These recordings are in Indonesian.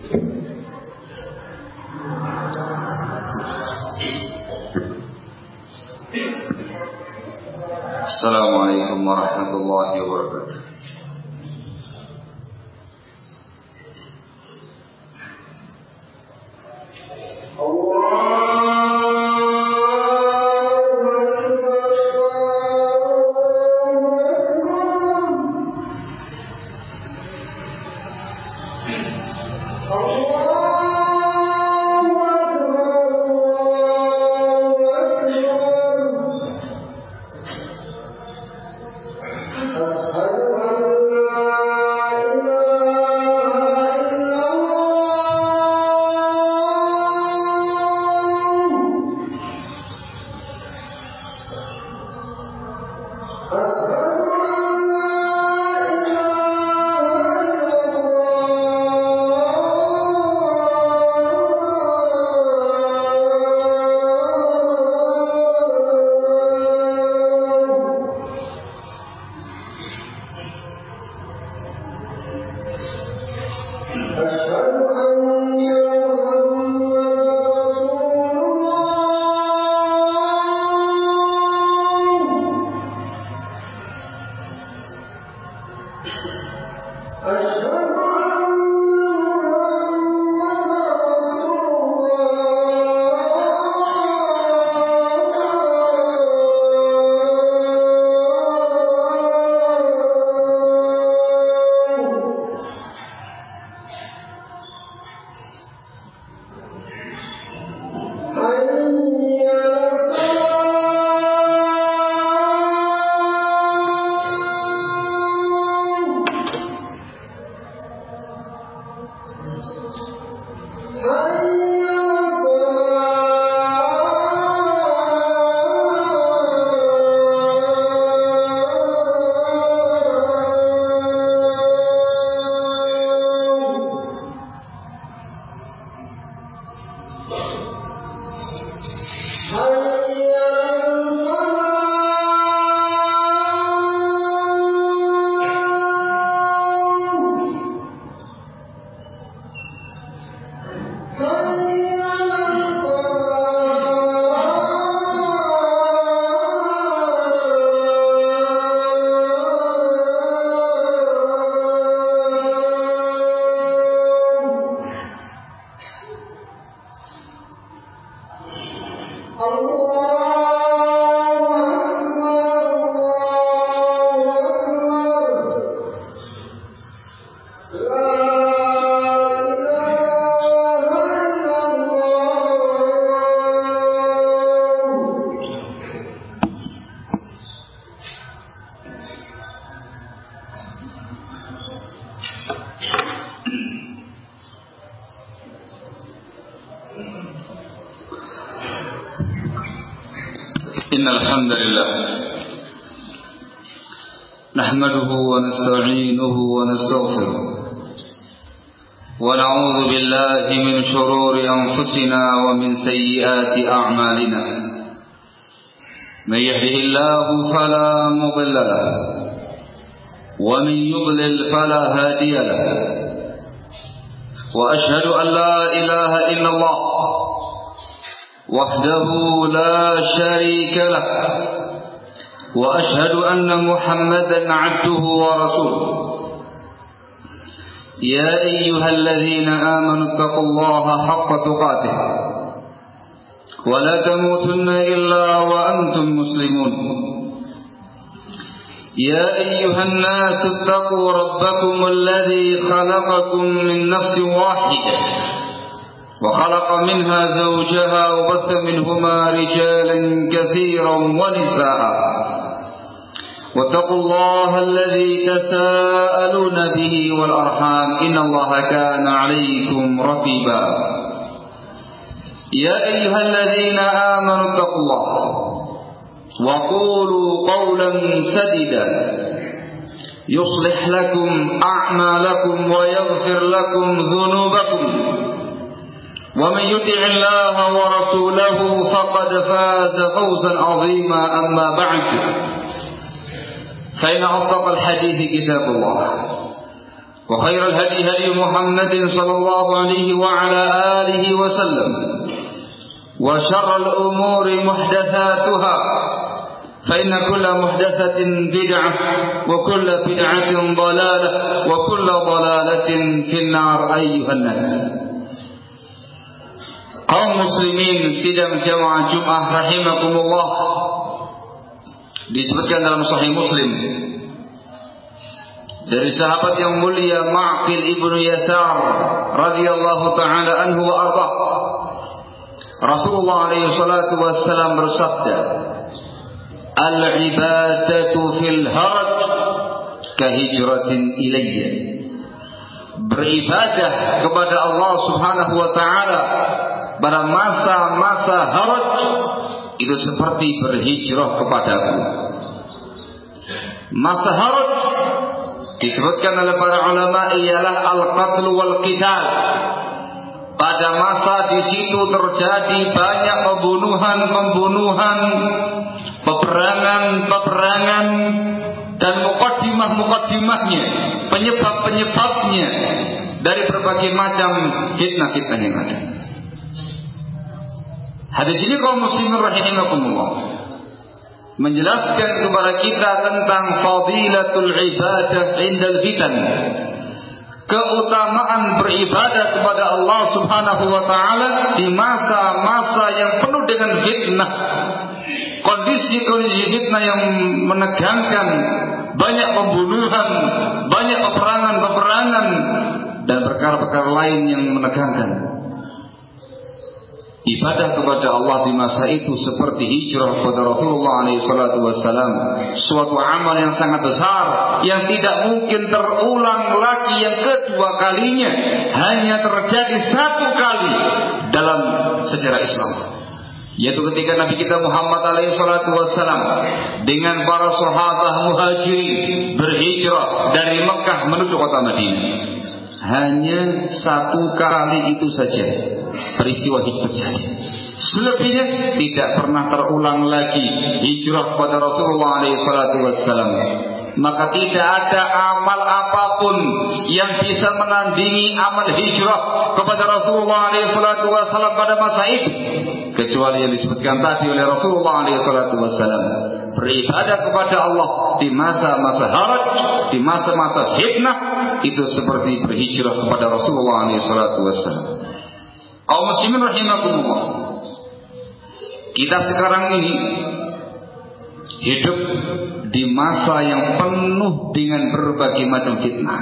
Assalamualaikum warahmatullahi wabarakatuh. الحمد لله نحمده ونستعينه ونستغفره ونعوذ بالله من شرور أنفسنا ومن سيئات أعمالنا من يهده الله فلا مضل له ومن يضلل فلا هادي له وأشهد أن لا إله إلا الله وحده لا شريك له وأشهد أن محمدا عبده ورسوله يا أيها الذين آمنوا اتقوا الله حق تقاته ولا تموتن إلا وأنتم مسلمون يا أيها الناس اتقوا ربكم الذي خلقكم من نفس واحدة وخلق منها زوجها وبث منهما رجالا كثيرا ونساء واتقوا الله الذي تساءلون به والأرحام إن الله كان عليكم رقيبا يا أيها الذين آمنوا اتقوا الله وقولوا قولا سديدا يصلح لكم أعمالكم ويغفر لكم ذنوبكم ومن يطع الله ورسوله فقد فاز فوزا عظيما أما بعد فإن أصدق الحديث كتاب الله وخير الهدي هدي محمد صلى الله عليه وعلى آله وسلم وشر الأمور محدثاتها فإن كل محدثة بدعة وكل بدعة ضلالة وكل ضلالة في النار أيها الناس. Kaum muslimin sidang jamaah Jumat rahimakumullah, disebutkan dalam Sahih Muslim dari sahabat yang mulia Ma'qil ibnu Yasar radhiyallahu taala anhu wa arda, Rasulullah alaihi salatu wassalam bersabda, al-ibadatu fil haraj kahijratin ilayya. Beribadah kepada Allah subhanahu wa ta'ala pada masa-masa haraj itu seperti berhijrah kepadaku. Masa haraj disebutkan oleh para ulama ialah al-qatl wal qital. Pada masa di situ terjadi banyak pembunuhan, peperangan dan mukaddimahnya, penyebabnya dari berbagai macam fitnah-fitnah yang ada. Hadis ini kaum muslimin rahimakumullah menjelaskan kepada kita tentang fadilatul ibadah indal fitan, keutamaan beribadah kepada Allah subhanahu wa ta'ala di masa-masa yang penuh dengan fitnah, kondisi-kondisi fitnah yang menegangkan, banyak pembunuhan, banyak peperangan dan perkara-perkara lain yang menegangkan. Ibadah kepada Allah di masa itu seperti hijrah kepada Rasulullah SAW, suatu amal yang sangat besar yang tidak mungkin terulang lagi yang kedua kalinya, hanya terjadi satu kali dalam sejarah Islam, yaitu ketika Nabi kita Muhammad SAW dengan para sahabat muhajirin berhijrah dari Mekah menuju kota Madinah. Hanya satu kali itu saja peristiwa itu terjadi. Selebihnya tidak pernah terulang lagi hijrah pada Rasulullah SAW. Maka tidak ada amal apapun yang bisa menandingi amal hijrah kepada Rasulullah SAW pada masa itu, kecuali yang disebutkan tadi oleh Rasulullah SAW. Beribadah kepada Allah di masa-masa haraj, di masa-masa fitnah, itu seperti berhijrah kepada Rasulullah SAW. Kaum muslimin rahimakumullah, kita sekarang ini hidup di masa yang penuh dengan berbagai macam fitnah.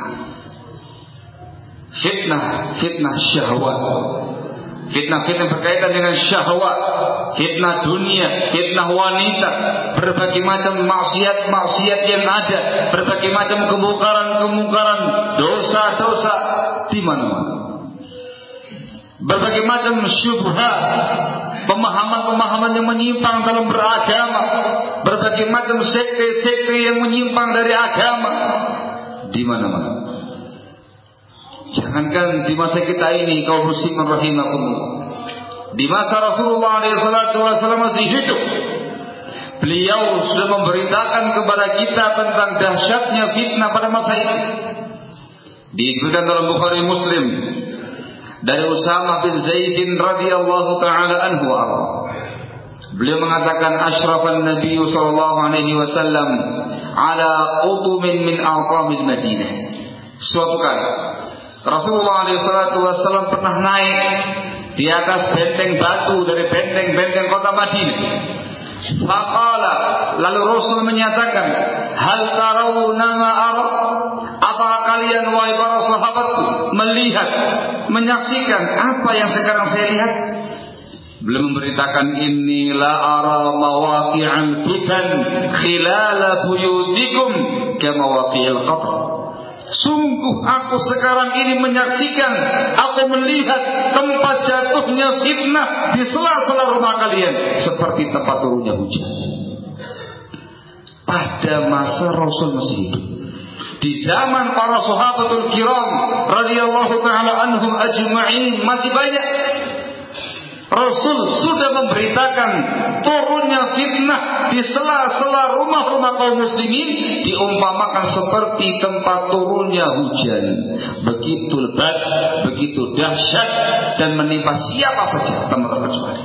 Fitnah syahwat, fitnah berkaitan dengan syahwat, fitnah dunia, fitnah wanita, berbagai macam maksiat yang ada, berbagai macam kemungkaran, dosa-dosa di mana-mana. Berbagai macam syubhat, pemahaman-pemahaman yang menyimpang dalam beragama, berbagai macam sekte-sekte yang menyimpang dari agama di mana-mana. Jangankan di masa kita ini, kaum muslimin rahimakumullah, di masa Rasulullah SAW masih hidup, beliau sudah memberitakan kepada kita tentang dahsyatnya fitnah pada masa itu. Disebutkan dalam Bukhari Muslim dari Usamah bin Zaidin radhiyallahu taala anhu, beliau mengatakan, asyrafan Nabi sallallahu alaihi wasallam ala utumin min aqamil Madinah. Suatu kali Rasulullah SAW pernah naik di atas benteng batu dari benteng-benteng kota Madinah. Faqala, lalu Rasul menyatakan, hal tarawna ma ara? Apakah kalian wahai para sahabatku melihat, menyaksikan apa yang sekarang saya lihat? Beliau memberitakan, inilah ara mawaqi'al fitan khilala buyutikum kama waqi'il qatr. Sungguh aku sekarang ini menyaksikan, aku melihat tempat jatuhnya fitnah di sela-sela rumah kalian seperti tempat turunnya hujan. Pada masa Rasul masih hidup, di zaman para sahabatul kiram radhiyallahu ta'ala anhum ajma'in, masih banyak Rasul sudah memberitakan turunnya fitnah di sela-sela rumah-rumah kaum muslimin, diumpamakan seperti tempat turunnya hujan. Begitu lebat, begitu dahsyat, dan menimpa siapa saja tanpa terkecuali.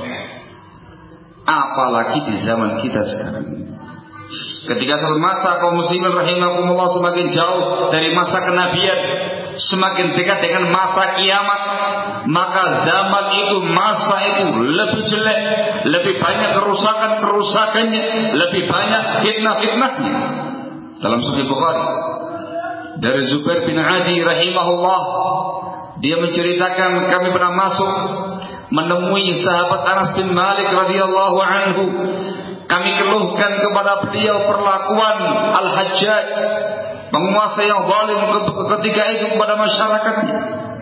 Apalagi di zaman kita sekarang. Ketika masa kaum muslimin rahimakumullah semakin jauh dari masa kenabian, semakin dekat dengan masa kiamat, maka zaman itu, masa itu lebih jelek, lebih banyak kerusakan-kerusakannya, lebih banyak fitnah-fitnahnya. Dalam Sahih Bukhari dari Zubair bin Adi rahimahullah, dia menceritakan, kami pernah masuk menemui sahabat Anas bin Malik radhiyallahu anhu. Kami keluhkan kepada beliau perlakuan Al-Hajjaj, penguasa yang zalim ketika itu kepada masyarakatnya.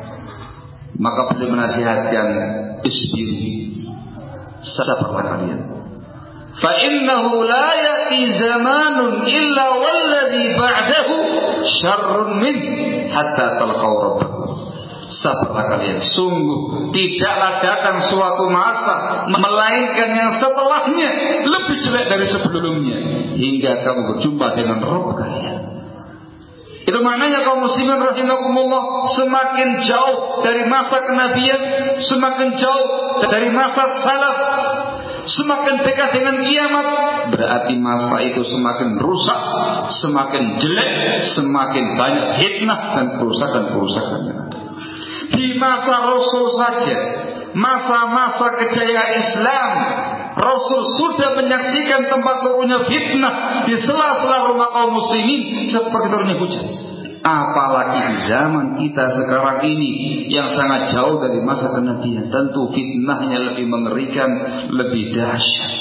Maka beliau menasihatkan, isbiru, sabarlah kalian. Fa innahu la ya'ti zamanun illa walladhi ba'dahu syarrun min hatta talqaw rabbakum. Sabarlah kalian, sungguh tidaklah datang suatu masa melainkan yang setelahnya lebih jelek dari sebelumnya, hingga kamu berjumpa dengan Rabb kalian. Itu maknanya kaum muslimin rahimakumullah, semakin jauh dari masa kenabian, semakin jauh dari masa salaf, semakin dekat dengan kiamat, berarti masa itu semakin rusak, semakin jelek, semakin banyak fitnah dan kerusakan-kerusakannya. Di masa Rasul saja, masa-masa kejayaan Islam, Rasul sudah menyaksikan tempat turunnya fitnah di sela-sela rumah kaum muslimin seperti turunnya hujan. Apalagi di zaman kita sekarang ini yang sangat jauh dari masa kenabian, tentu fitnahnya lebih mengerikan, lebih dahsyat.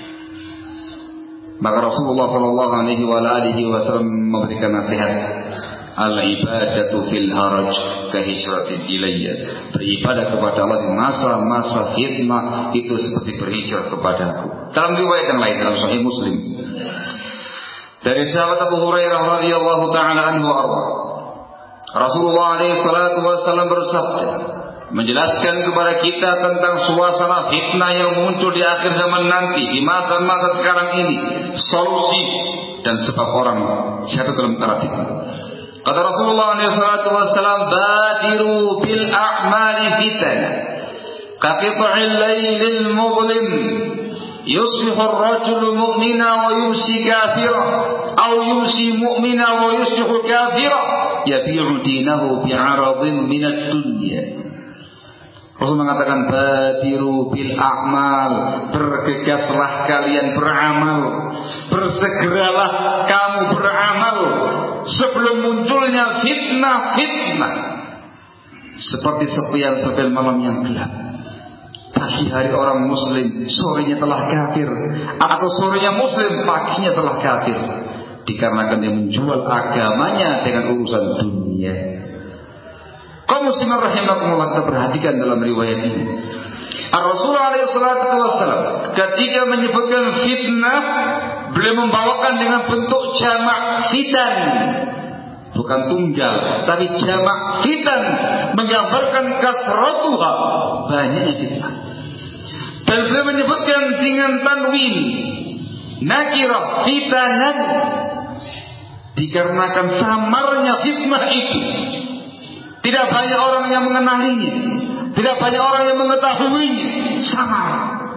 Maka Rasulullah SAW memberikan nasihat, al-ibadatu fil haraj kahijratin ilayya. Beribadah kepada Allah di masa-masa fitnah itu seperti berhijrah kepadaku. Dalam riwayat yang lain dalam Sahih Muslim dari sahabat Abu Hurairah radhiyallahu taala anhu arwa, Rasulullah alaihi salatu wasallam bersabda, menjelaskan kepada kita tentang suasana fitnah yang muncul di akhir zaman nanti, di masa-masa sekarang ini, solusi dan sebab orang jatuh dalam taraf fitnah. Kata Rasulullah SAW, badiru bil a'mali fitana kaqita'il laylil muzlim yusbihu ar-rajulu mu'mina wa yumsi kafira aw yumsi mu'mina wa yusbihu kafira yabi'u dinahu bi'aradin minad dunya. Rasul mengatakan, badiru bil a'mal, bergegaslah kalian beramal, bersegeralah kamu beramal sebelum munculnya fitnah-fitnah seperti sepian-sepian malam yang gelap. Pagi hari orang muslim, sorenya telah kafir, atau sorenya muslim, paginya telah kafir, dikarenakan dia menjual agamanya dengan urusan dunia. Kaum muslimin rahimakumullah, kita perhatikan dalam riwayat ini, Rasulullah SAW ketika menyebutkan fitnah, beliau membawakan dengan bentuk jamak fitan, bukan tunggal, tapi jamak fitan, menggambarkan kasratuha, banyaknya fitnah. Dan beliau menyebutkan dengan tanwin nakirah fitanan, dikarenakan samarnya fitnah itu. Tidak banyak orang yang mengenalinya, tidak banyak orang yang mengetahuinya, samar.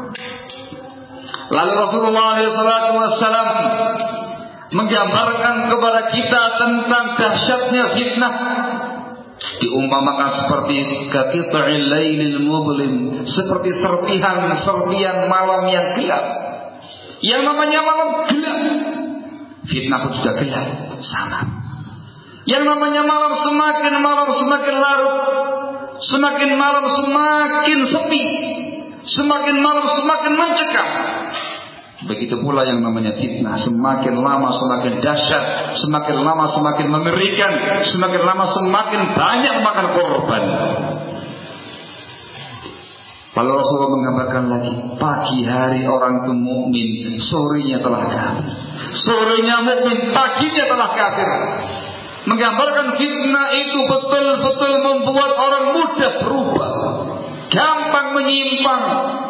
Lalu Rasulullah SAW menggambarkan kepada kita tentang dahsyatnya fitnah, diumpamakan seperti kaqita'il lailil muzlim, seperti serpihan malam yang gelap. Yang namanya malam gelap, fitnah pun juga gelap, sama. Yang namanya malam semakin larut, semakin malam semakin sepi, semakin malam semakin mencekam. Begitu pula yang namanya fitnah, semakin lama semakin dahsyat, semakin lama semakin mengerikan, semakin lama semakin banyak makan korban. Lalu Rasulullah menggambarkan lagi, pagi hari orang itu mukmin, sorenya telah kafir. Sorenya mukmin, paginya telah kafir. Menggambarkan fitnah itu betul-betul membuat orang mudah berubah, gampang menyimpang,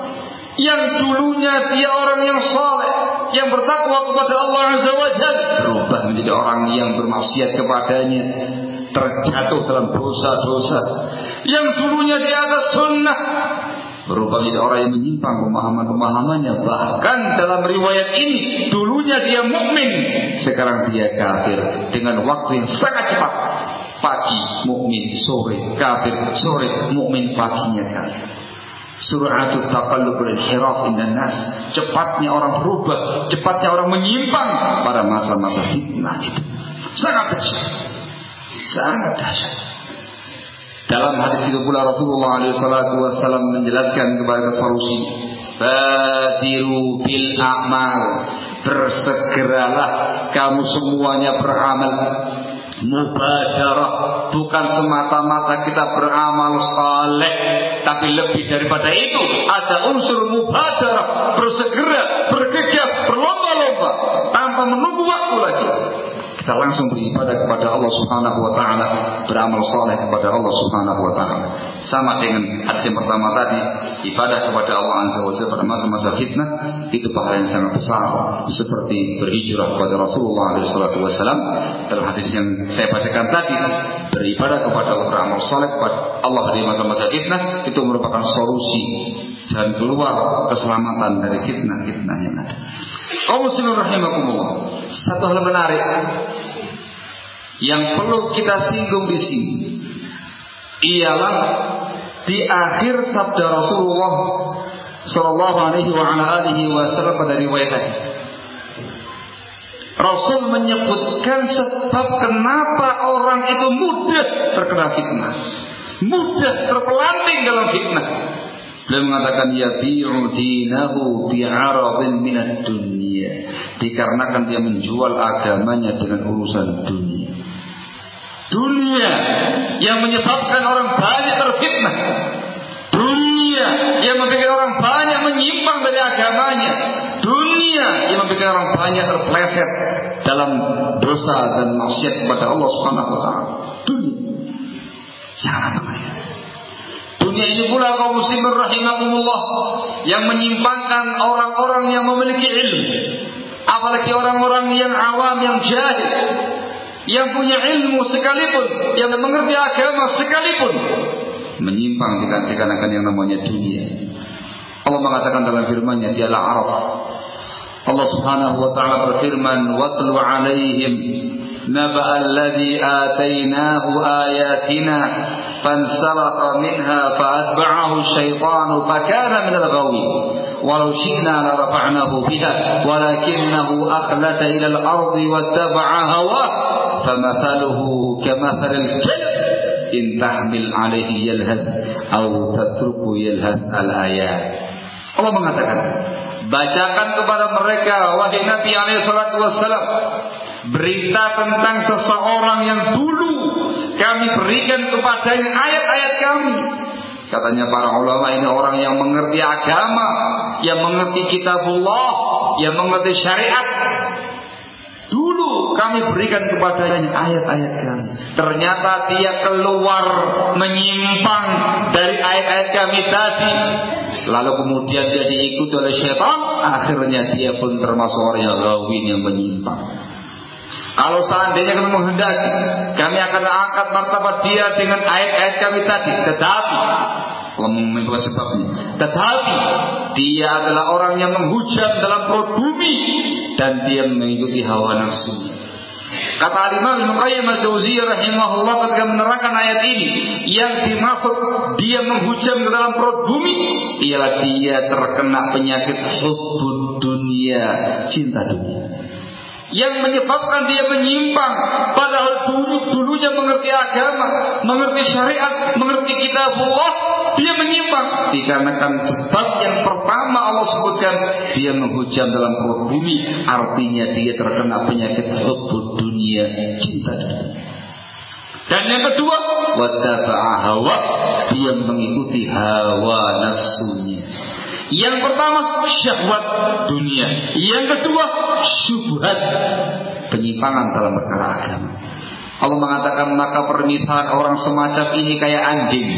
Yang dulunya dia orang yang saleh, yang bertakwa kepada Allah Azza wa Jalla, berubah menjadi orang yang bermaksiat kepadanya, terjatuh dalam dosa-dosa. Yang dulunya di atas sunnah, berubah menjadi orang yang menyimpang pemahaman-pemahamannya. Bahkan dalam riwayat ini, dulunya dia mukmin, sekarang dia kafir. Dengan waktu yang sangat cepat, pagi mukmin, sore kafir, sore mukmin, paginya kafir. Sur'atut taqallub wal inhiraf indan nas, cepatnya orang berubah, cepatnya orang menyimpang pada masa-masa fitnah itu. Sangat dahsyat. Sangat dahsyat. Dalam hadis itu pula Rasulullah SAW menjelaskan kepada solusi. Badiru bil a'mal, bersegeralah kamu semuanya beramal. Mubadarah, bukan semata-mata kita beramal saleh, tapi lebih daripada itu ada unsur mubadarah, bersegera, bergegas, berlomba-lomba tanpa menunggu waktu lagi. Kita langsung beribadah kepada Allah Subhanahu wa taala, beramal saleh kepada Allah Subhanahu wa taala. Sama dengan hadis yang pertama tadi, ibadah kepada Allah Azza wa Jalla pada masa-masa fitnah itu pahala yang sangat besar, seperti berhijrah kepada Rasulullah SAW. Dalam hadis yang saya bacakan tadi, beribadah kepada Allah, beramal saleh kepada Allah di masa-masa fitnah itu merupakan solusi dan keluar keselamatan dari fitnah-fitnah yang ada. Kaum muslimin rahimakumullah, satu hal menarik yang perlu kita singgung di sini ialah di akhir sabda Rasulullah sallallahu alaihi wasallam pada riwayat hadis. Rasul menyebutkan sebab kenapa orang itu mudah terkena fitnah, mudah terpelanting dalam fitnah. Beliau mengatakan yabi'u dinahu bi'aradin minad dunya, dikarenakan dia menjual agamanya dengan urusan dunia. Dunia yang menyebabkan orang banyak terfitnah, dunia yang membuat orang banyak menyimpang dari agamanya, dunia yang membuat orang banyak terpleset dalam dosa dan maksiat kepada Allah Subhanahu wa taala. Dunia sangat bahaya. Dunia ini pula kaum muslimin rahimakumullah yang menyimpangkan orang-orang yang memiliki ilmu, apalagi orang-orang yang awam, yang jahil, yang punya ilmu sekalipun, yang mengerti agama sekalipun, menyimpang dikarenakan yang namanya dunia. Allah mengatakan dalam firman-Nya di Al-A'raf, Allah Subhanahu wa taala berfirman, "Watlu 'alaihim naba'a alladhi atainahu ayatina fansalakha minha fa'atba'ahu asy-syaitanu fakana minal ghawin walau syi'na la rafa'nahu biha walakinnahu akhlada ila al-ardi wattaba'a hawahu famathaluhu kamathalil kalb in tahmil 'alaihi yalhad aw tatruku yalhad." Al-ayat. Allah mengatakan, bacakan kepada mereka wahai Nabi alaihi salatu wassalam berita tentang seseorang yang dulu kami berikan kepadanya ayat-ayat kami. Katanya para ulama, ini orang yang mengerti agama, yang mengerti kitabullah, yang mengerti syariat. Dulu kami berikan kepadanya ayat-ayat kami. Ternyata dia keluar menyimpang dari ayat-ayat kami tadi. Lalu kemudian dia diikuti oleh syaitan. Akhirnya dia pun termasuk orang yang ghawin, yang menyimpang. Kalau seandainya kami menghendaki, kami akan angkat martabat dia dengan ayat-ayat kami tadi. Tetapi Allah memiliki sebabnya. Tetapi dia adalah orang yang menghujam dalam perut bumi dan dia mengikuti hawa nafsunya. Kata Imam Ibnu Qayyim al-Jauziyah rahimahullah ketika menerangkan ayat ini, yang dimaksud dia menghujam ke dalam perut bumi ialah dia terkena penyakit hubbud dunia, cinta dunia, yang menyebabkan dia menyimpang. Padahal dulunya mengerti agama, mengerti syariat, mengerti kitabullah, dia menyimpang. Dikarenakan sebab yang pertama Allah sebutkan, dia menghujam dalam perut bumi, artinya dia terkena penyakit hubbud dunia, cinta dunia. Dan yang kedua, wattaba'a hawa, dia mengikuti hawa nafsunya. Yang pertama syahwat dunia, yang kedua syubhat, penyimpangan dalam perkara agama. Allah mengatakan maka permintaan orang semacam ini kayak anjing.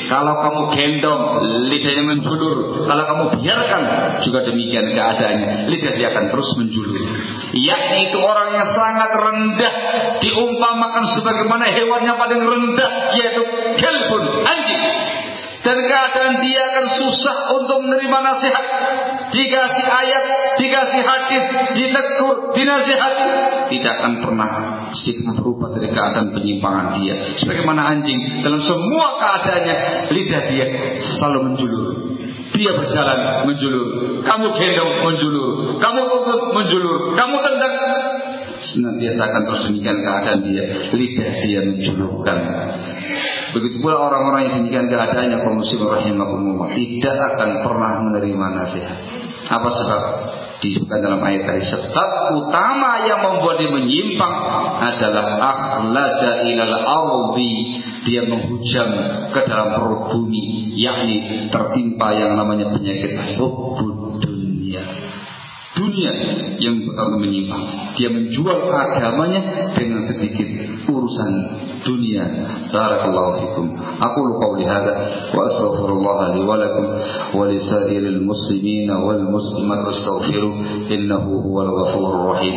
Kalau kamu gendong, lidahnya menjulur. Kalau kamu biarkan, juga demikian keadaannya. Lidah dia akan terus menjulur. Yakni itu orang yang sangat rendah, diumpamakan sebagaimana hewan yang paling rendah, yaitu kelbun, anjing. Dan keadaan dia akan susah untuk menerima nasihat. Dikasih ayat, dikasih hadis, ditegur, dinasihati, tidak akan pernah sikap berubah dari keadaan penyimpangan dia. Sebagaimana anjing, dalam semua keadaannya lidah dia selalu menjulur. Dia berjalan menjulur, kamu gendong menjulur, kamu tuntut menjulur, kamu tendang, senantiasa akan terus demikian keadaan dia. Lidah dia menjulurkan. Begitu pula orang-orang yang demikian keadaannya, kaum muslimin rahimakumullah, tidak akan pernah menerima nasihat. Apa sebab? Disebutkan dalam ayat tadi, sebab utama yang membuat dia menyimpang adalah akhlada ilal ardi, dia menghujam ke dalam perut bumi, yakni tertimpa yang namanya penyakit hubbud dunia. Dunia yang betul menyimpang. Dia menjual agamanya dengan sedikit urusan dunia. Barakallahu fikum. Aqulu qawli hadza wa astaghfirullah li wa lakum wa li sa'iril muslimin wal muslimat astaghfiruh innahu huwal ghafurur rahim.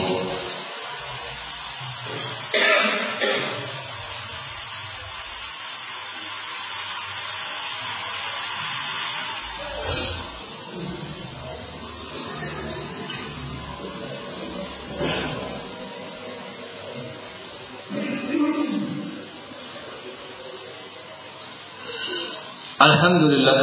Alhamdulillah,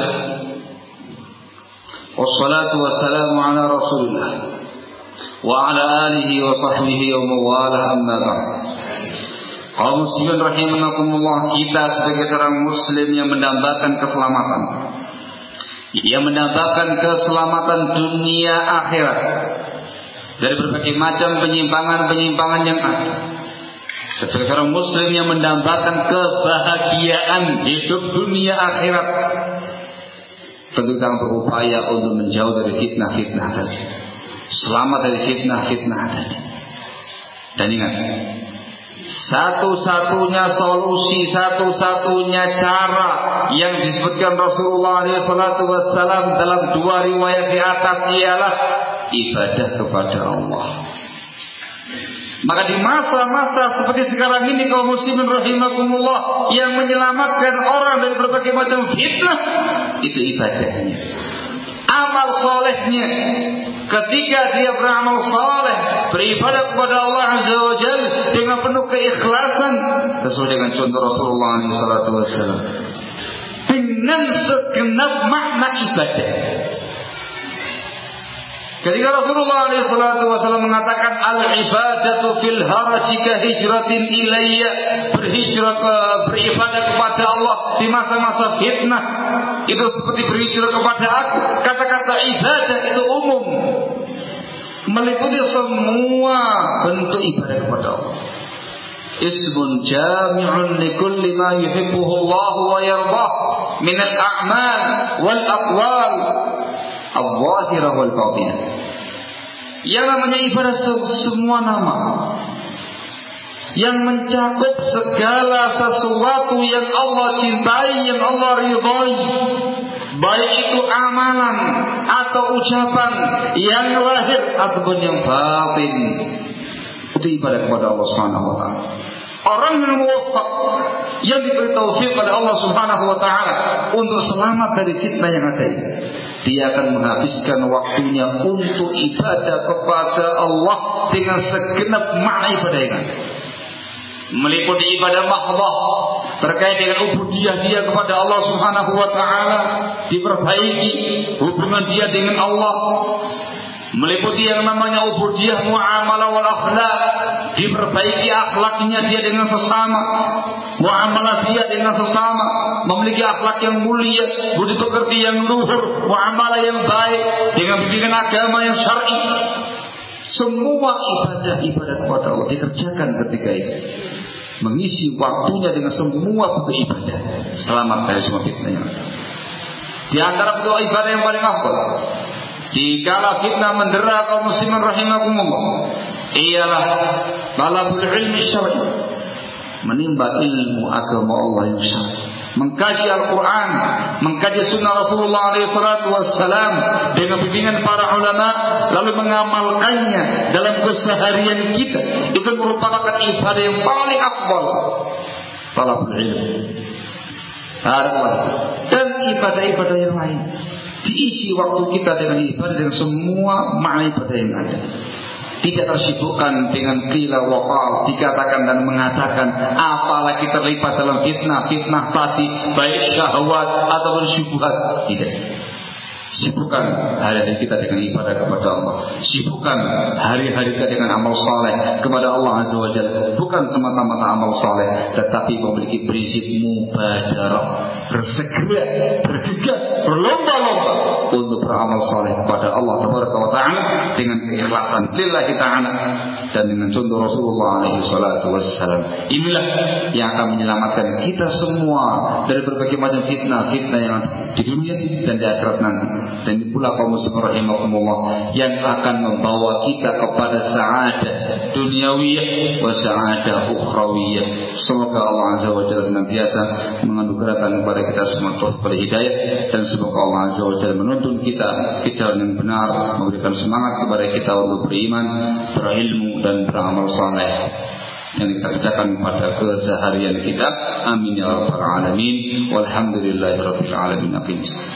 wassalatu wassalamu ala rasulillah wa ala alihi wa sahbihi wa mawala, amma ba'd. Kaum muslimin rahimakumullah, kita sebagai seorang muslim yang mendambakan keselamatan, yang mendambakan keselamatan dunia akhirat dari berbagai macam penyimpangan-penyimpangan yang ada, sebagai seorang muslim yang mendambakan kebahagiaan hidup dunia akhirat, tentu kita berupaya untuk menjauh dari fitnah-fitnah tadi, selamat dari fitnah-fitnah tadi. Dan ingat, satu-satunya solusi, satu-satunya cara yang disebutkan Rasulullah SAW dalam dua riwayat di atas ialah ibadah kepada Allah. Maka di masa-masa seperti sekarang ini, kaum muslimin rahimakumullah, yang menyelamatkan orang dari berbagai macam fitnah itu ibadahnya, amal solehnya. Ketika dia beramal soleh, beribadah kepada Allah Azza wa Jalla dengan penuh keikhlasan, sesuai dengan contoh Rasulullah SAW, dengan segenap makna ibadah. Ketika Rasulullah SAW mengatakan al-ibadatu fil haraji ka hijratin ilayya, beribadah kepada Allah di masa-masa fitnah itu seperti berhijrah kepada aku. Kata-kata ibadah itu umum, meliputi semua bentuk ibadah kepada Allah. Ismun jami'un likulli ma yuhibbuhu Allah wa yardah min al-a'mal wal aqwal al-zahirah wal batinah. Yang namanya ibadah semua nama yang mencakup segala sesuatu yang Allah cintai, yang Allah ridhai, baik itu amalan atau ucapan yang lahir ataupun yang batin. Itu ibadah kepada Allah Subhanahu wa taala. Orang yang muwaffaq, yang diberi taufik pada Allah Subhanahu wa taala untuk selamat dari fitnah yang ada ini, dia akan menghabiskan waktunya untuk ibadah kepada Allah dengan segenap makna ibadah yang ada, meliputi ibadah mahdhah terkait dengan ubudiyah dia kepada Allah Subhanahu wa taala, diperbaiki hubungan dia dengan Allah, meliputi yang namanya ubudiyah muamalah wal akhlak, diperbaiki akhlaknya dia dengan sesama, muamalah dia dengan sesama, memiliki akhlak yang mulia, budi pekerti yang luhur, muamalah yang baik dengan bimbingan agama yang syar'i. Semua ibadah kepada Allah dikerjakan ketika itu, mengisi waktunya dengan semua bentuk ibadah, selamat dari semua fitnah yang ada. Di antara bentuk ibadah yang paling afdal dikala fitnah mendera kaum muslimin rahimakumullah ialah talabul ilmi syar'i, menimba ilmu agama Allah yang syar'i. mengkaji Al-Quran, mengkaji sunnah Rasulullah SAW dengan bimbingan para ulama, lalu mengamalkannya dalam keseharian kita, itu merupakan ibadah yang paling afdal. Talabul ilm dan ibadah-ibadah yang lain, diisi waktu kita dengan ibadah, dengan semua makna ibadah yang ada. Tidak tersibukkan dengan qila wa qal, dikatakan dan mengatakan, apalagi terlibat dalam fitnah tadi, baik syahwat ataupun syubhat. Tidak. Sibukkan hari-hari kita dengan ibadah kepada Allah. Sibukkan hari-hari kita dengan amal saleh kepada Allah Azza wa Jalla. Bukan semata-mata amal saleh, tetapi memiliki prinsip mubadarah, bersegera, bergegas, berlomba-lomba untuk beramal saleh kepada Allah Tabaraka wa Ta'ala dengan keikhlasan lillahi ta'ala dan dengan contoh Rasulullah alaihi salatu wassalam. Inilah yang akan menyelamatkan kita semua dari berbagai macam fitnah yang di dunia dan di akhirat nanti. Dan pula kaum muslimin rahimakumullah yang akan membawa kita kepada sa'adah dunyawiyah wa sa'adah ukhrawiyah. Semoga Allah Azza wa Jalla senantiasa menganugerahkan kepada kita semua taufik hidayah, dan semoga Allah Azza wa Jalla menuntun kita ke jalan yang benar, memberikan semangat kepada kita untuk beriman, berilmu dan beramal saleh yang kita kerjakan pada keseharian kita. Amin ya rabbal alamin. Walhamdulillahirabbil alamin.